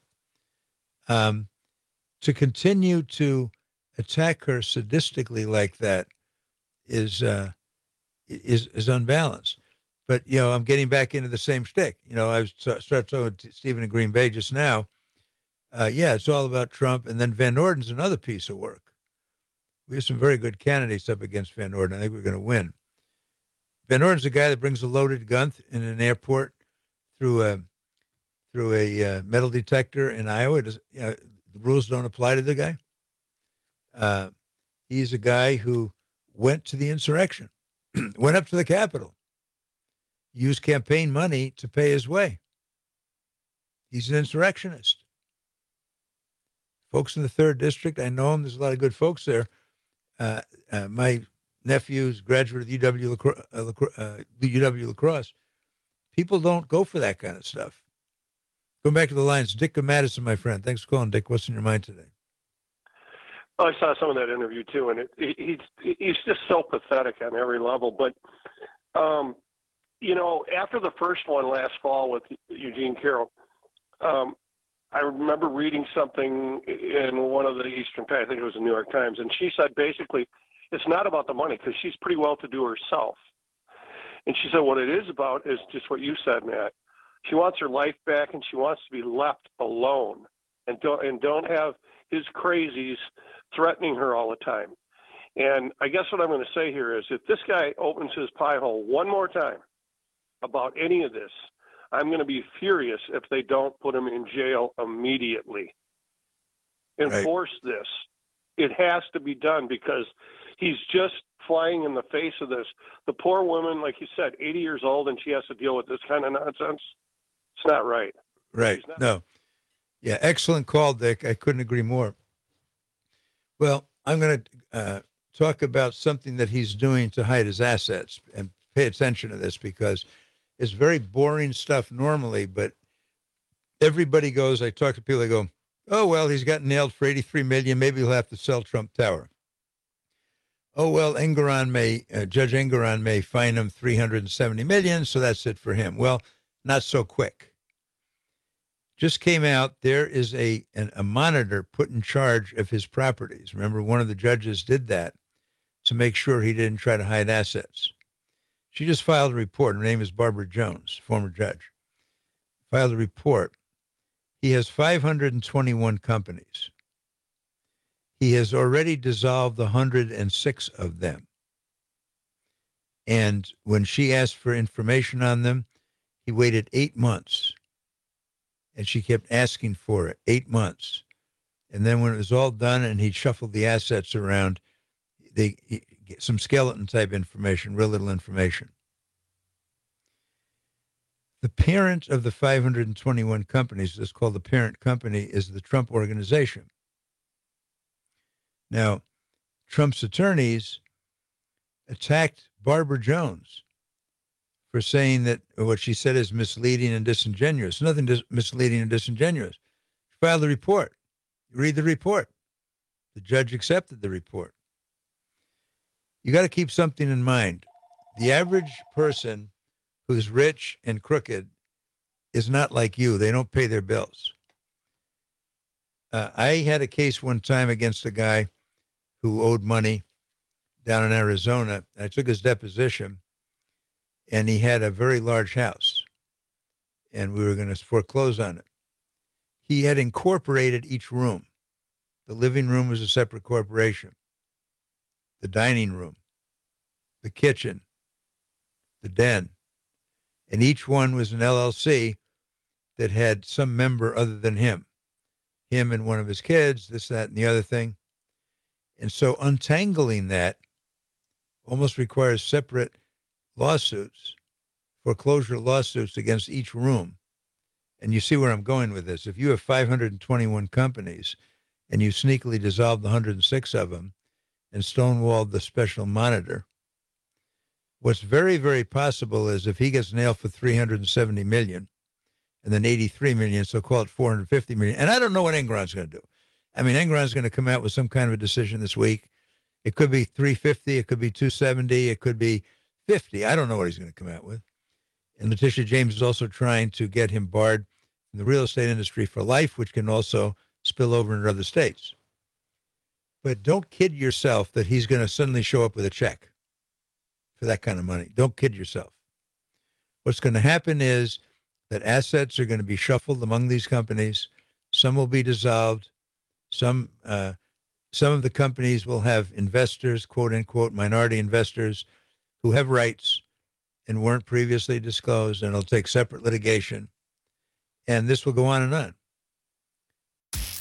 To continue to attack her sadistically like that is unbalanced. But, I'm getting back into the same shtick. I started talking to Stephen in Green Bay just now. It's all about Trump. And then Van Orden's another piece of work. We have some very good candidates up against Van Orden. I think we're going to win. Van Orden's a guy that brings a loaded gun in an airport through a metal detector in Iowa. The rules don't apply to the guy. He's a guy who went to the insurrection. went up to the Capitol, used campaign money to pay his way. He's an insurrectionist. Folks in the 3rd District, I know him. There's a lot of good folks there. My nephew's graduate of UW La Crosse. People don't go for that kind of stuff. Going back to the lines, Dick of Madison, my friend. Thanks for calling, Dick. What's in your mind today? I saw some of that interview too, and he's just so pathetic on every level. But after the first one last fall with Eugene Carroll, I remember reading something in one of the Eastern, I think it was the New York Times, and she said basically it's not about the money because she's pretty well to do herself. And she said what it is about is just what you said, Matt. She wants her life back, and she wants to be left alone, and don't have his crazies threatening her all the time. And I guess what I'm going to say here is if this guy opens his pie hole one more time about any of this, I'm going to be furious if they don't put him in jail immediately. Enforce this. It has to be done because he's just flying in the face of this. The poor woman, like you said, 80 years old, and she has to deal with this kind of nonsense. It's not right. Right. No. Yeah, excellent call, Dick. I couldn't agree more. Well, I'm going to talk about something that he's doing to hide his assets, and pay attention to this because it's very boring stuff normally, but everybody goes, I talk to people, they go, oh, well, he's got nailed for $83 million. Maybe he'll have to sell Trump Tower. Oh, well, Judge Engoron may fine him $370 million, so that's it for him. Well, not so quick. Just came out, there is a monitor put in charge of his properties. Remember, one of the judges did that to make sure he didn't try to hide assets. She just filed a report. Her name is Barbara Jones, former judge. Filed a report. He has 521 companies. He has already dissolved 106 of them. And when she asked for information on them, he waited 8 months. And she kept asking for it, 8 months. And then when it was all done and he shuffled the assets around, they get some skeleton type information, real little information. The parent of the 521 companies, that's called the parent company, is the Trump Organization. Now, Trump's attorneys attacked Barbara Jones for saying that what she said is misleading and disingenuous. Nothing misleading and disingenuous. She filed the report. You read the report. The judge accepted the report. You got to keep something in mind. The average person who's rich and crooked is not like you. They don't pay their bills. I had a case one time against a guy who owed money down in Arizona. I took his deposition, and he had a very large house, and we were going to foreclose on it. He had incorporated each room. The living room was a separate corporation. The dining room, the kitchen, the den, and each one was an LLC that had some member other than him and one of his kids, this, that, and the other thing. And so untangling that almost requires separate lawsuits, foreclosure lawsuits against each room. And you see where I'm going with this. If you have 521 companies and you sneakily dissolved 106 of them and stonewalled the special monitor, what's very, very possible is if he gets nailed for $370 million and then $83 million, so call it $450 million. And I don't know what Engoron's going to do. I mean, Engoron's going to come out with some kind of a decision this week. It could be 350, it could be 270, it could be 50. I don't know what he's going to come out with. And Letitia James is also trying to get him barred from the real estate industry for life, which can also spill over into other states. But don't kid yourself that he's going to suddenly show up with a check for that kind of money. Don't kid yourself. What's going to happen is that assets are going to be shuffled among these companies. Some will be dissolved. Some of the companies will have investors, quote unquote, minority investors who have rights and weren't previously disclosed, and it'll take separate litigation. And this will go on and on.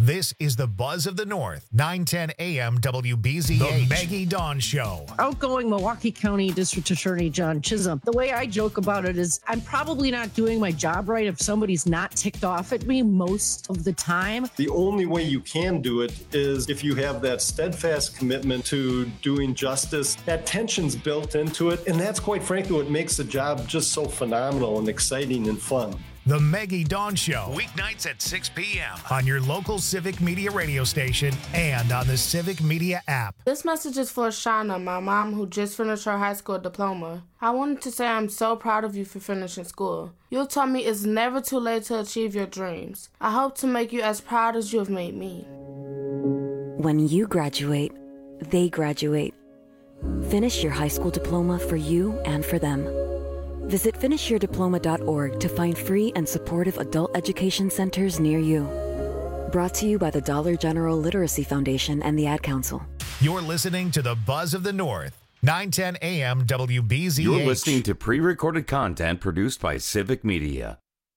This is the Buzz of the North, 910 AM WBZH. The Maggie Dawn Show. Outgoing Milwaukee County District Attorney John Chisholm. The way I joke about it is I'm probably not doing my job right if somebody's not ticked off at me most of the time. The only way you can do it is if you have that steadfast commitment to doing justice. That tension's built into it, and that's quite frankly what makes the job just so phenomenal and exciting and fun. The Maggie Dawn Show, weeknights at 6 p.m. on your local Civic Media radio station and on the Civic Media app. This message is for Shauna, my mom, who just finished her high school diploma. I wanted to say I'm so proud of you for finishing school. You taught me it's never too late to achieve your dreams. I hope to make you as proud as you have made me. When you graduate, they graduate. Finish your high school diploma for you and for them. Visit finishyourdiploma.org to find free and supportive adult education centers near you. Brought to you by the Dollar General Literacy Foundation and the Ad Council. You're listening to the Buzz of the North, 910 AM WBZH. You're listening to pre-recorded content produced by Civic Media.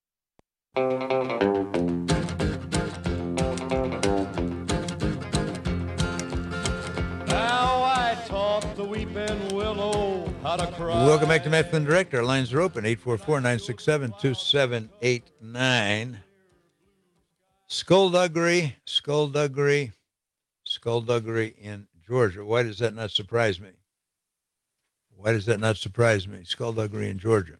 Welcome back to Matt Flynn Direct. Our lines are open, 844-967-2789. Skullduggery in Georgia. Why does that not surprise me? Skullduggery in Georgia.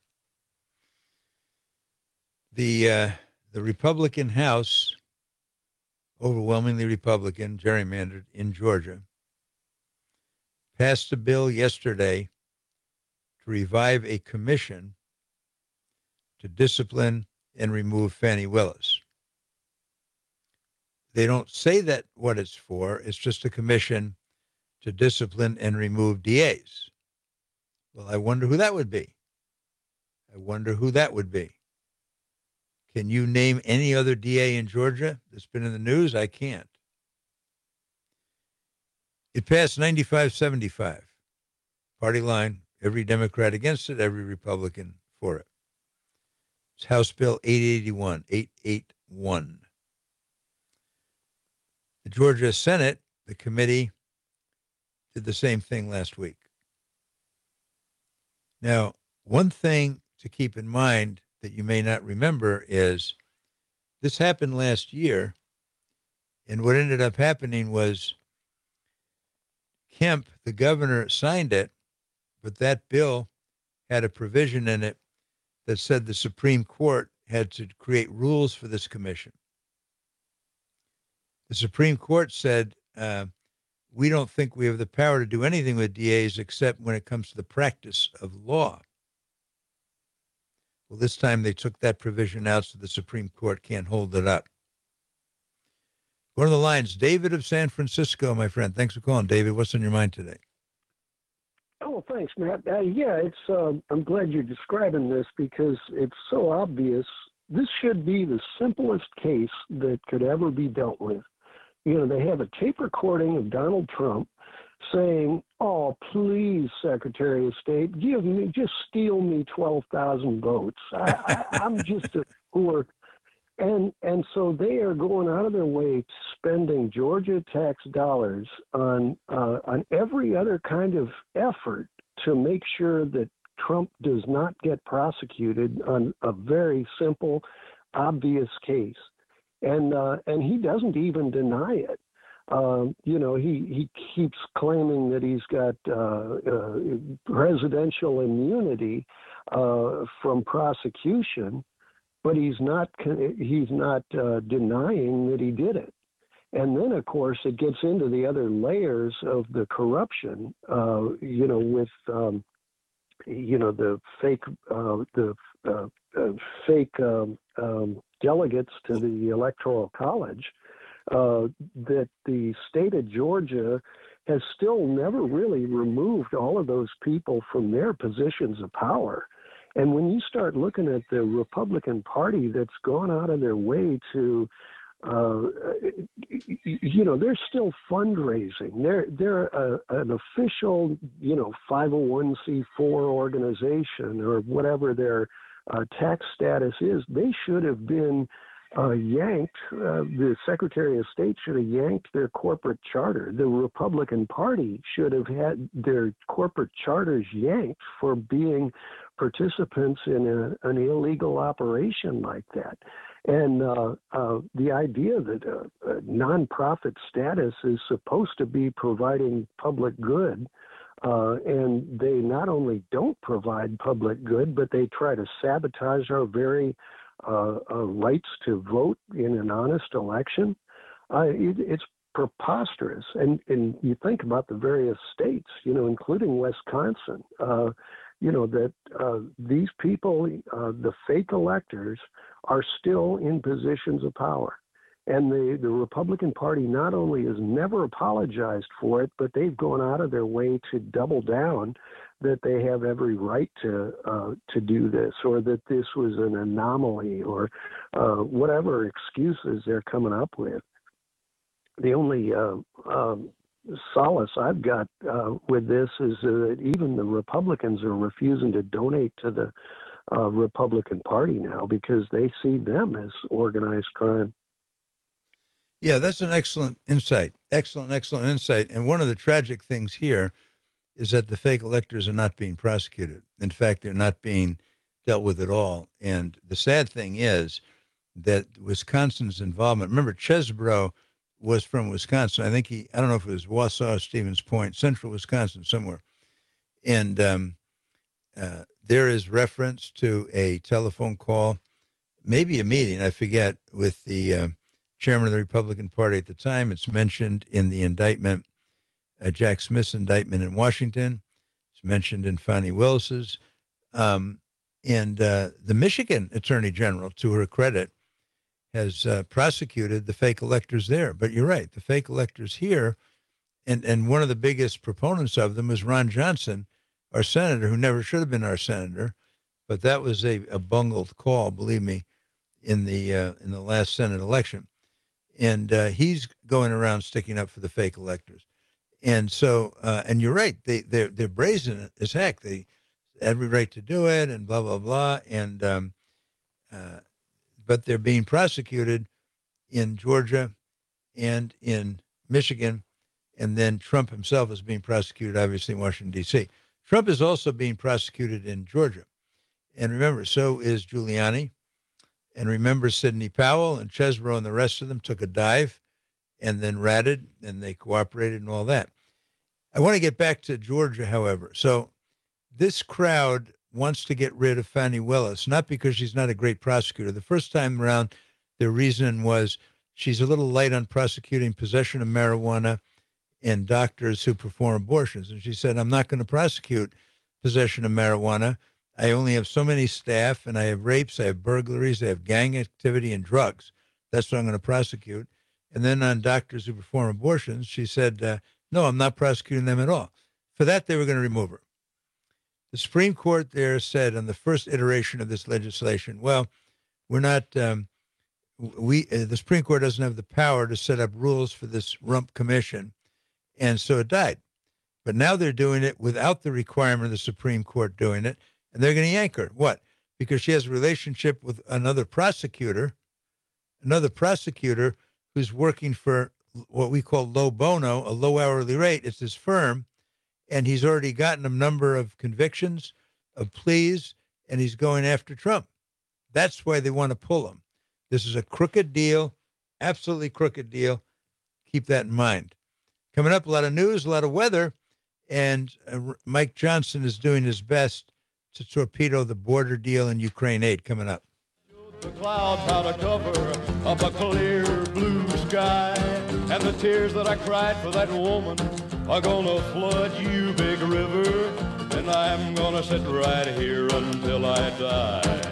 The Republican House, overwhelmingly Republican, gerrymandered in Georgia, passed a bill yesterday to revive a commission to discipline and remove Fani Willis. They don't say that what it's for. It's just a commission to discipline and remove DAs. Well, I wonder who that would be. Can you name any other DA in Georgia that's been in the news? I can't. It passed 95-75. Party line, every Democrat against it, every Republican for it. It's House Bill 881. The Georgia Senate, the committee, did the same thing last week. Now, one thing to keep in mind that you may not remember is this happened last year, and what ended up happening was Kemp, the governor, signed it, but that bill had a provision in it that said the Supreme Court had to create rules for this commission. The Supreme Court said, we don't think we have the power to do anything with DAs except when it comes to the practice of law. Well, this time they took that provision out so the Supreme Court can't hold it up. One of the lines, David of San Francisco, my friend. Thanks for calling, David. What's on your mind today? Oh, thanks, Matt. I'm glad you're describing this because it's so obvious. This should be the simplest case that could ever be dealt with. You know, they have a tape recording of Donald Trump saying, "Oh, please, Secretary of State, just steal me 12,000 votes. I'm just a poor." And so they are going out of their way spending Georgia tax dollars on every other kind of effort to make sure that Trump does not get prosecuted on a very simple, obvious case. And he doesn't even deny it. He keeps claiming that he's got presidential immunity from prosecution. But he's not denying that he did it. And then, of course, it gets into the other layers of the corruption, with, the fake delegates to the Electoral College, that the state of Georgia has still never really removed all of those people from their positions of power. And when you start looking at the Republican Party that's gone out of their way to, they're still fundraising. They're an official, 501c4 organization or whatever their tax status is. They should have been the Secretary of State should have yanked their corporate charter. The Republican Party should have had their corporate charters yanked for being participants in an illegal operation like that. And the idea that a nonprofit status is supposed to be providing public good, and they not only don't provide public good, but they try to sabotage our very rights to vote in an honest election. It's preposterous. And you think about the various states, including Wisconsin, that these people, the fake electors, are still in positions of power. And the Republican Party not only has never apologized for it, but they've gone out of their way to double down that they have every right to do this, or that this was an anomaly, or whatever excuses they're coming up with. The only solace I've got with this is that even the Republicans are refusing to donate to the Republican Party now because they see them as organized crime. Yeah, that's an excellent insight. Excellent insight. And one of the tragic things here is that the fake electors are not being prosecuted. In fact, they're not being dealt with at all. And the sad thing is that Wisconsin's involvement, remember, Chesbrough was from Wisconsin. I don't know if it was Wausau, Stevens Point, central Wisconsin, somewhere. And there is reference to a telephone call, maybe a meeting, I forget, with the chairman of the Republican Party at the time. It's mentioned in the indictment, Jack Smith's indictment in Washington. It's mentioned in Fani Willis's. And the Michigan Attorney General, to her credit, has prosecuted the fake electors there. But you're right, the fake electors here, and one of the biggest proponents of them was Ron Johnson, our senator, who never should have been our senator. But that was a bungled call, believe me, in the last Senate election. And he's going around sticking up for the fake electors. And so, and you're right, they're brazen as heck. They every right to do it, and blah blah blah. And but they're being prosecuted in Georgia and in Michigan, and then Trump himself is being prosecuted, obviously, in Washington D.C. Trump is also being prosecuted in Georgia, and remember, so is Giuliani. And remember, Sidney Powell and Chesbrough and the rest of them took a dive and then ratted, and they cooperated and all that. I want to get back to Georgia, however. So this crowd wants to get rid of Fani Willis, not because she's not a great prosecutor. The first time around, their reason was she's a little light on prosecuting possession of marijuana and doctors who perform abortions. And she said, I'm not going to prosecute possession of marijuana. I only have so many staff, and I have rapes, I have burglaries, I have gang activity and drugs. That's what I'm going to prosecute. And then on doctors who perform abortions, she said, no, I'm not prosecuting them at all. For that, they were going to remove her. The Supreme Court there said on the first iteration of this legislation, well, we're not, the Supreme Court doesn't have the power to set up rules for this rump commission. And so it died. But now they're doing it without the requirement of the Supreme Court doing it. And they're going to yank her. What? Because she has a relationship with another prosecutor who's working for what we call low bono, a low hourly rate. It's his firm. And he's already gotten a number of convictions, of pleas, and he's going after Trump. That's why they want to pull him. This is a crooked deal, absolutely crooked deal. Keep that in mind. Coming up, a lot of news, a lot of weather, and Mike Johnson is doing his best to torpedo the border deal and Ukraine aid. Coming up. The clouds how to cover up a clear blue sky, and the tears that I cried for that woman are gonna flood you, big river, and I'm gonna sit right here until I die.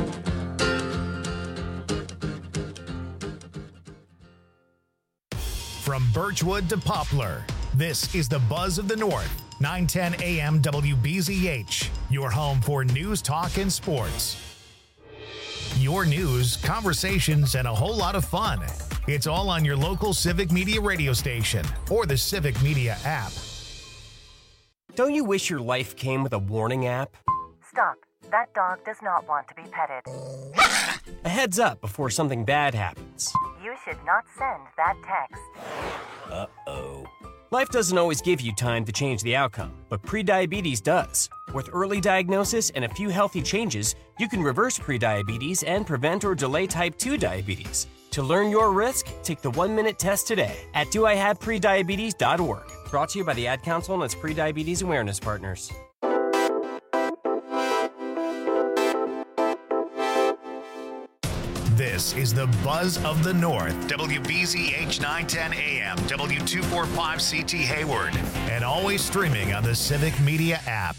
From Birchwood to Poplar, this is the Buzz of the North. 910 AM WBZH, your home for news, talk, and sports. Your news, conversations, and a whole lot of fun. It's all on your local Civic Media radio station or the Civic Media app. Don't you wish your life came with a warning app? Stop. That dog does not want to be petted. A heads up before something bad happens. You should not send that text. Uh-oh. Life doesn't always give you time to change the outcome, but prediabetes does. With early diagnosis and a few healthy changes, you can reverse prediabetes and prevent or delay type 2 diabetes. To learn your risk, take the 1-minute test today at doihaveprediabetes.org. Brought to you by the Ad Council and its prediabetes awareness partners. This is the Buzz of the North, WBZH 910 AM, W245CT Hayward, and always streaming on the Civic Media app.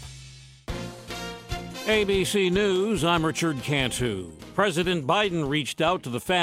ABC News, I'm Richard Cantu. President Biden reached out to the family